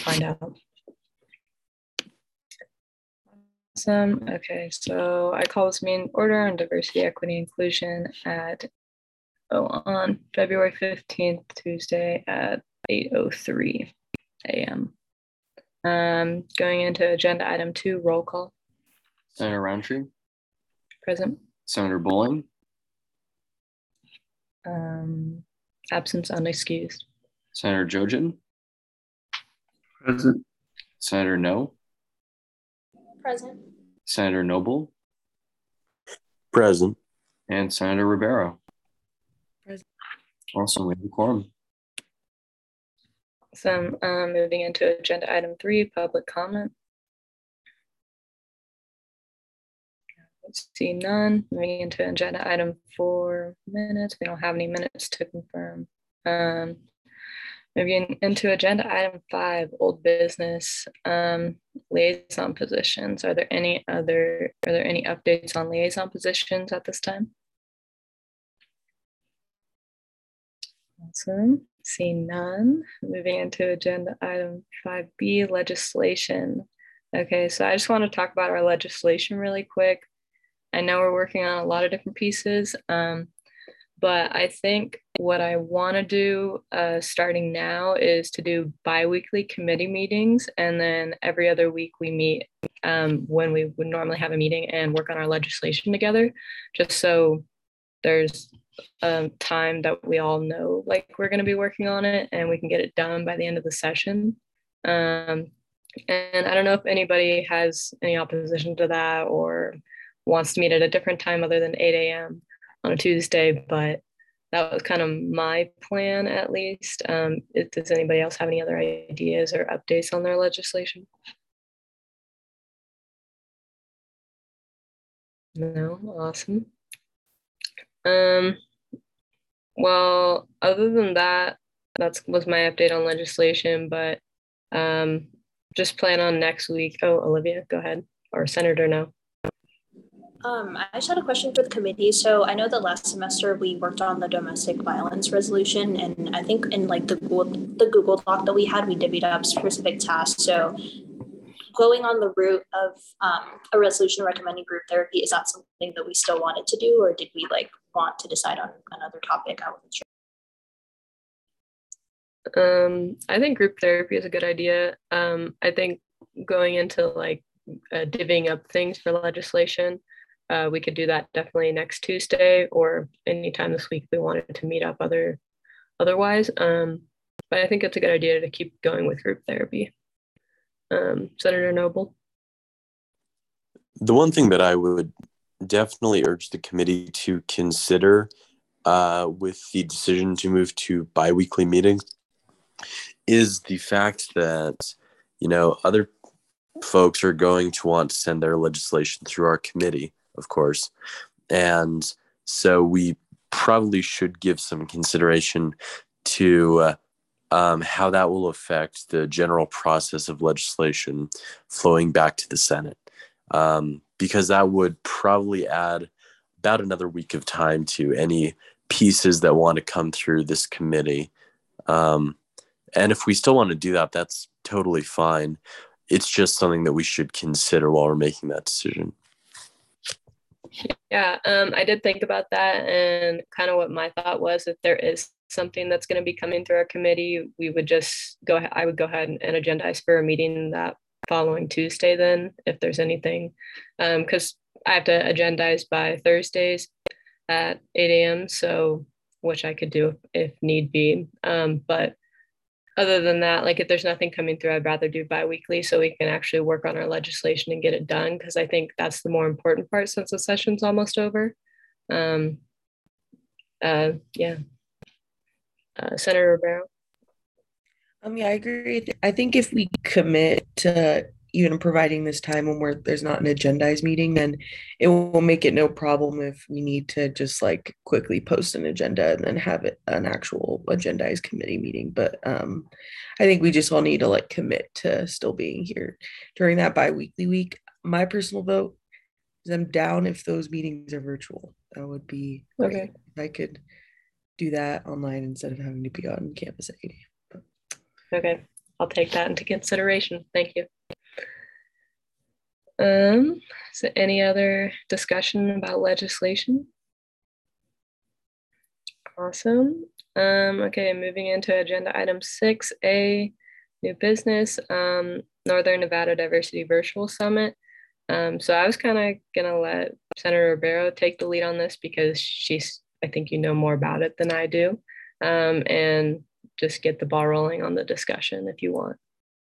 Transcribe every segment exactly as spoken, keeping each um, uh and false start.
find out. Awesome. Okay, so I call this meeting order on diversity, equity, inclusion at oh on February fifteenth, Tuesday at eight oh three a.m. Um, going into agenda item two, roll call. Senator Roundtree. Present. Senator Bowling. Um, absence unexcused. Senator Jojen. Present. Senator No. Present. Senator Noble. Present. And Senator Ribeiro. Present. Awesome, we have a quorum. Awesome. Um, moving into agenda item three, public comment. Let's see, none. Moving into agenda item four, minutes. We don't have any minutes to confirm. Um, moving into agenda item five, old business, um, liaison positions. Are there any other, are there any updates on liaison positions at this time? Awesome. Seeing none. Moving into agenda item five B, legislation. Okay, so I just want to talk about our legislation really quick. I know we're working on a lot of different pieces, um, but I think what I want to do uh, starting now is to do bi-weekly committee meetings, and then every other week we meet um, when we would normally have a meeting and work on our legislation together, just so there's um, time that we all know like we're going to be working on it and we can get it done by the end of the session. Um, and I don't know if anybody has any opposition to that or wants to meet at a different time other than eight a.m. on a Tuesday, but that was kind of my plan at least. Um, does anybody else have any other ideas or updates on their legislation? No, awesome. Um, well, other than that, that was my update on legislation, but um, just plan on next week. Oh, Olivia, go ahead, or Senator No. Um, I just had a question for the committee. So I know that last semester we worked on the domestic violence resolution, and I think in like the Google, the Google Doc that we had, we divvied up specific tasks. So going on the route of um, a resolution recommending group therapy, is that something that we still wanted to do, or did we like want to decide on another topic? I wasn't sure. Um, I think group therapy is a good idea. Um, I think going into like uh, divvying up things for legislation, Uh, we could do that definitely next Tuesday or anytime this week if we wanted to meet up other otherwise. Um, but I think it's a good idea to keep going with group therapy. Um, Senator Noble? The one thing that I would definitely urge the committee to consider uh, with the decision to move to bi-weekly meetings is the fact that, you know, other folks are going to want to send their legislation through our committee, of course. And so we probably should give some consideration to uh, um, how that will affect the general process of legislation flowing back to the Senate. Um, because that would probably add about another week of time to any pieces that want to come through this committee. Um, and if we still want to do that, that's totally fine. It's just something that we should consider while we're making that decision. Yeah, um, I did think about that, and kind of what my thought was, if there is something that's going to be coming through our committee, we would just go ahead, I would go ahead and, and agendize for a meeting that following Tuesday then, if there's anything, because um, I have to agendize by Thursdays at eight a.m., so, which I could do if need be, um, but other than that, like if there's nothing coming through, I'd rather do bi-weekly so we can actually work on our legislation and get it done, because I think that's the more important part since the session's almost over. Um, uh, yeah. Uh, Senator Ribeiro? Um, yeah, I agree. I think if we commit to even providing this time when we're, there's not an agendized meeting, then it will make it no problem if we need to just like quickly post an agenda and then have it an actual agendized committee meeting. But um, I think we just all need to like commit to still being here during that bi-weekly week. My personal vote is I'm down if those meetings are virtual. That would be okay. Great if I could do that online instead of having to be on campus at eight a.m. Okay, I'll take that into consideration. Thank you. Um, is there any other discussion about legislation? Awesome. Um, okay, moving into agenda item six A, new business, um, Northern Nevada Diversity Virtual Summit. Um, so I was kind of gonna let Senator Ribeiro take the lead on this because she's, I think you know more about it than I do, um, and just get the ball rolling on the discussion if you want.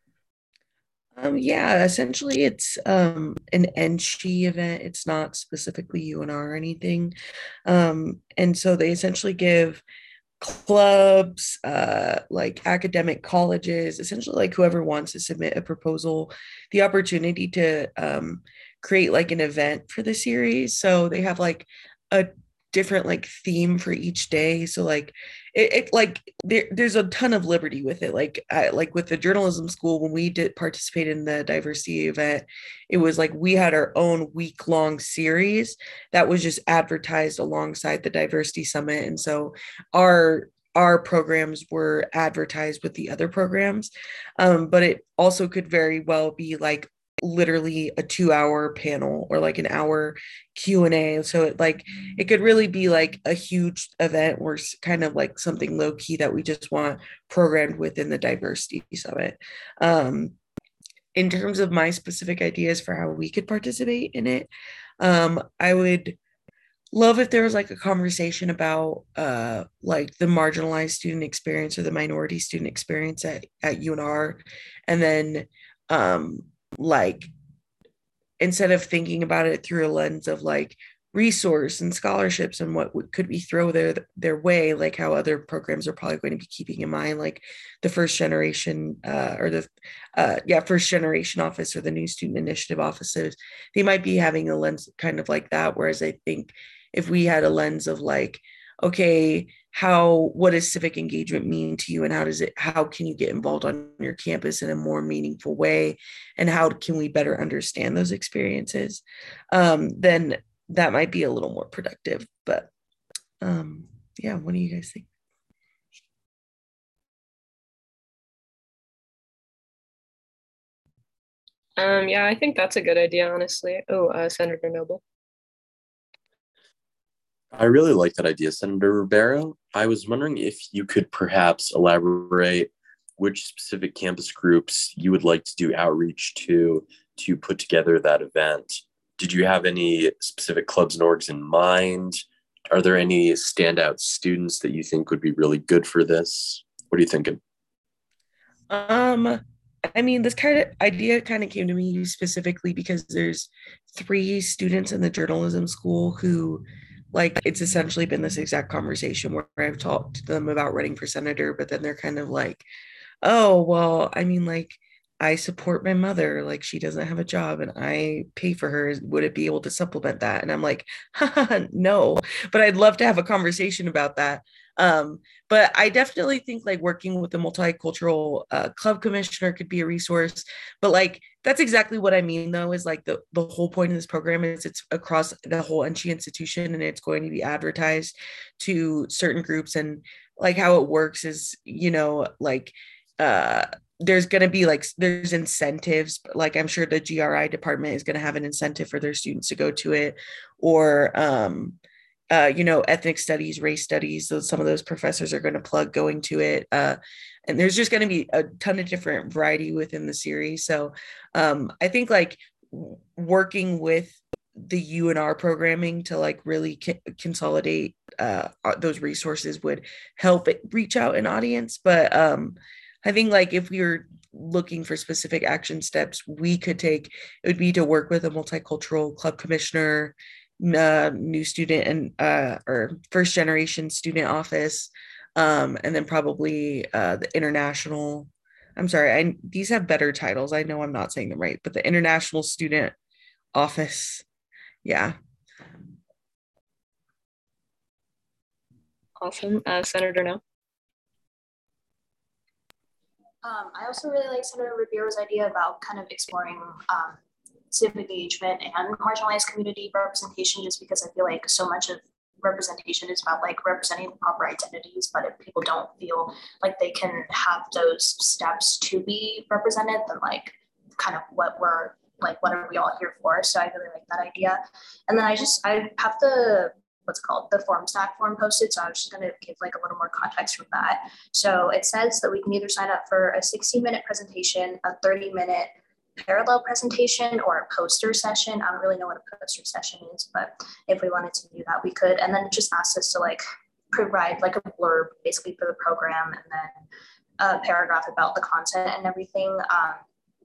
Um, yeah, essentially it's um, an N S C H E event. It's not specifically U N R or anything. Um, and so they essentially give clubs, uh, like academic colleges, essentially like whoever wants to submit a proposal, the opportunity to um, create like an event for the series. So they have like a different like theme for each day. So like it, it like there, there's a ton of liberty with it. Like I, like with the journalism school, when we did participate in the diversity event, it was like we had our own week long series that was just advertised alongside the diversity summit. And so our our programs were advertised with the other programs. Um, but it also could very well be like literally a two hour panel or like an hour Q and A. So it like it could really be like a huge event or kind of like something low key that we just want programmed within the diversity summit. Um, in terms of my specific ideas for how we could participate in it, um, I would love if there was like a conversation about uh, like the marginalized student experience or the minority student experience at, at U N R. And then um, like instead of thinking about it through a lens of like resource and scholarships and what could we throw their their way, like how other programs are probably going to be keeping in mind, like the first generation uh, or the uh, yeah first generation office or the new student initiative offices, they might be having a lens kind of like that. Whereas I think if we had a lens of like, okay, how what does civic engagement mean to you, and how does it how can you get involved on your campus in a more meaningful way, and how can we better understand those experiences, um, then that might be a little more productive. But um, yeah, what do you guys think? Um, yeah, I think that's a good idea, honestly. Oh, uh, Senator Noble. I really like that idea, Senator Ribeiro. I was wondering if you could perhaps elaborate which specific campus groups you would like to do outreach to to put together that event. Did you have any specific clubs and orgs in mind? Are there any standout students that you think would be really good for this? What are you thinking? Um, I mean, this kind of idea kind of came to me specifically because there's three students in the journalism school who, like, it's essentially been this exact conversation where I've talked to them about running for senator, but then they're kind of like, oh, well, I mean, like, I support my mother, like, she doesn't have a job and I pay for her. Would it be able to supplement that? And I'm like, no, but I'd love to have a conversation about that. Um, but I definitely think like working with the multicultural uh, club commissioner could be a resource. But like that's exactly what I mean, though, is like the, the whole point of this program is it's across the whole N S C H E institution and it's going to be advertised to certain groups. And like how it works is, you know, like uh, there's going to be like there's incentives, like I'm sure the G R I department is going to have an incentive for their students to go to it, or um, uh, you know, ethnic studies, race studies. So some of those professors are going to plug going to it. Uh, and there's just going to be a ton of different variety within the series. So um, I think like working with the U N R programming to like really c- consolidate uh, those resources would help it reach out an audience. But um, I think like if we were looking for specific action steps we could take, it would be to work with a multicultural club commissioner, uh, new student and uh, or first generation student office, um, and then probably uh, the international. I'm sorry, I these have better titles. I know I'm not saying them right, but the international student office. Yeah. Awesome. Uh, Senator No. Um, I also really like Senator Ribeiro's idea about kind of exploring um, civic engagement and marginalized community representation, just because I feel like so much of representation is about like representing the proper identities, but if people don't feel like they can have those steps to be represented, then like kind of what we're like, what are we all here for? So I really like that idea. And then I just, I have the, what's called the form stack form posted. So I was just going to give like a little more context from that. So it says that we can either sign up for a sixty minute presentation, a thirty minute parallel presentation, or a poster session. I don't really know what a poster session is, but if we wanted to do that, we could. And then it just asks us to like provide like a blurb basically for the program, and then a paragraph about the content and everything. Um,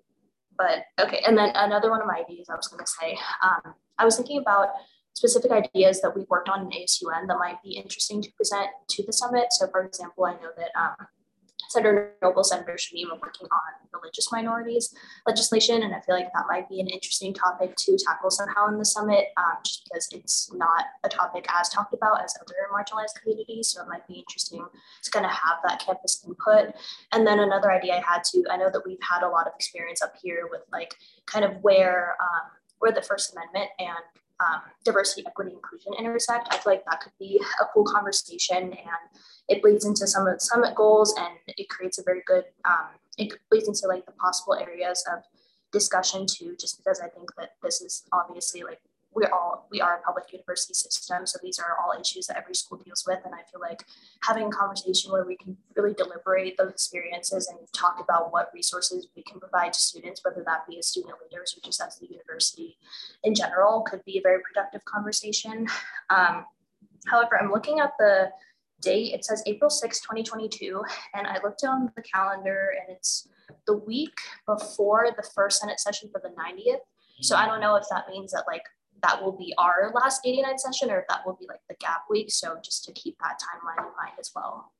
but okay, and then another one of my ideas I was going to say, um, I was thinking about specific ideas that we've worked on in A S U N that might be interesting to present to the summit. So for example, I know that um, Senator Noble, Senator Shamim are working on religious minorities legislation, and I feel like that might be an interesting topic to tackle somehow in the summit, um, just because it's not a topic as talked about as other marginalized communities, so it might be interesting to kind of have that campus input. And then another idea I had too, I know that we've had a lot of experience up here with like kind of where, um, where the First Amendment and Um, diversity, equity, inclusion intersect. I feel like that could be a cool conversation, and it bleeds into some of the summit goals, and it creates a very good, um, it bleeds into like the possible areas of discussion too, just because I think that this is obviously like, we're all, we are a public university system. So these are all issues that every school deals with. And I feel like having a conversation where we can really deliberate those experiences and talk about what resources we can provide to students, whether that be as student leaders or just as the university in general, could be a very productive conversation. Um, however, I'm looking at the date. It says April sixth, twenty twenty-two. And I looked on the calendar and it's the week before the first Senate session for the ninetieth. So I don't know if that means that like that will be our last eighty-nine session, or if that will be like the gap week. So just to keep that timeline in mind as well.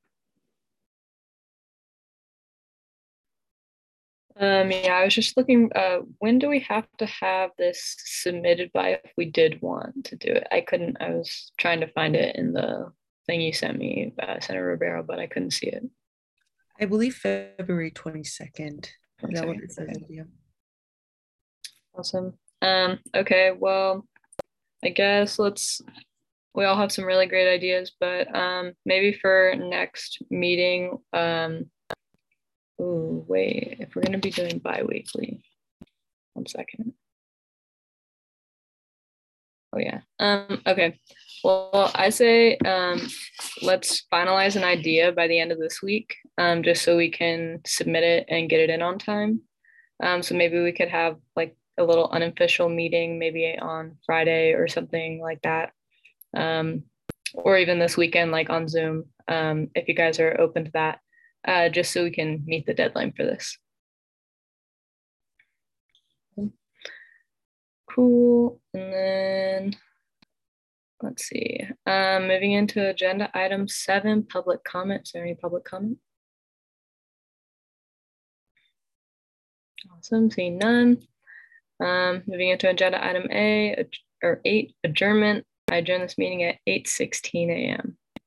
Um, yeah, I was just looking, uh, when do we have to have this submitted by if we did want to do it? I couldn't, I was trying to find it in the thing you sent me, uh, Senator Ribeiro, but I couldn't see it. I believe February twenty-second. Is that what it says? Okay. Yeah. Awesome. Um, okay, well, I guess let's, we all have some really great ideas, but um, maybe for next meeting, um, oh, wait, if we're going to be doing bi-weekly, one second. Oh, yeah. Um, okay. Well, I say um, let's finalize an idea by the end of this week, um, just so we can submit it and get it in on time. Um, so maybe we could have like a little unofficial meeting, maybe on Friday or something like that. Um, or even this weekend, like on Zoom, um, if you guys are open to that, uh, just so we can meet the deadline for this. Cool. And then let's see, um, moving into agenda item seven, public comment. Is there any public comment? Awesome, seeing none. Um, moving into agenda item A, or eight, adjournment. I adjourn this meeting at eight sixteen a m